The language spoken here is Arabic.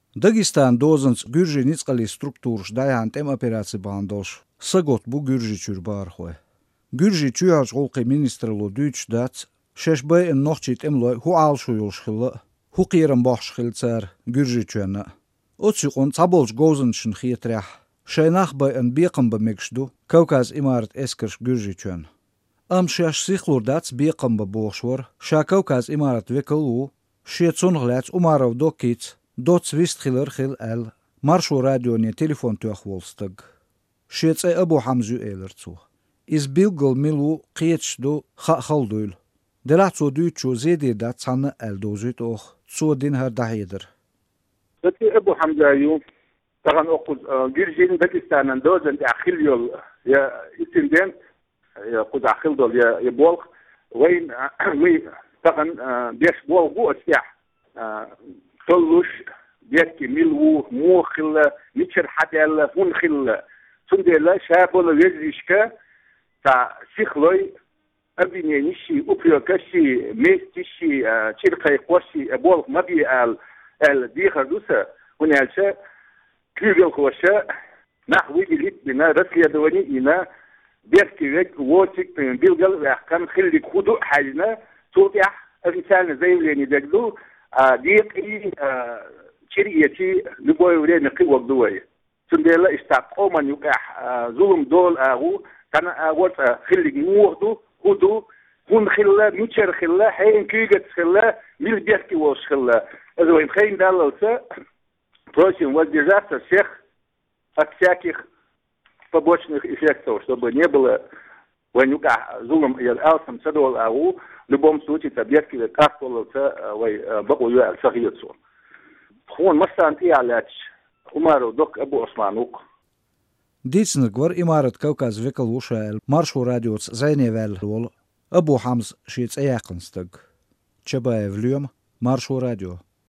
Dagestan dozans Gürji Nitzqalis struktūras dajān tem operācija bandoš, sagot bu Gürji čur bārhoja. Gürji čujāš golqi ministralo dūč dāts, šeš bai en nohčīt emloi hu aalšujulš xilla, hu qīram bohš xilcār Gürji čuana. Otsiqon cabolš gozanšin xietrēh, šai nāx bai en biekamba megšdu, Kaukaz imārat eskarš Gürji čuana. Šeš siklur dāts biekamba bohšvar, šā Kaukaz imārat vekalu, šie cunglēts umārav dokīts, dots vistkhil khil el Marsho radio ne telefon tuach wolstag. Šiec Abu Hamzu elertsu. Is bilgol milu qietsdu khaldul. Delatso duchu zedi dat sanna el dozut och so din her dahider. Dati Abu Hamza yu tagan oquz girjin Dagestan dozen akhil yol ya itinden ya quz akhil dol ya bolq وين وي tagan besh bolgu asya طلوش بيحكي ملو موخل ميشر حدال فنخل سندلا شابول ويزيشكا تا سيخلوي أبني نشي أبيوكشي ميستشي شرقي قوشي أبول مبي الديخر دوسا ونالشا كيوغل خوشا نحوي جليت بنا رسليا دواني إنا بيحكي ويك ووشك بيلغل ويحكام خلي خدو حاجنا توضيح الرسالة زي اللي ندقلو ديقي شريتي لبوي ولي نقي وقدوي سندلا استقو من يقع ظلم دول اهو كان اول خلي موردو هدو هون خلا ميتشر خلا حين كيغت خلا ميل بيحكي وش خلا اذا وين خين دالوسا просим воздержаться всех от всяких побочных эффектов, чтобы не было ванюка зулом и алсом садол ау в любом случае таблетки лекарства бакую алсахиецу. Хун мастанти аляч Умару док Абу Османук. Дицнер гвар имарат Кавказ векалушаэл Маршу радиоц зайневел вол Абу Хамз шиц эякынстыг. Чабаев Люм Маршу радио.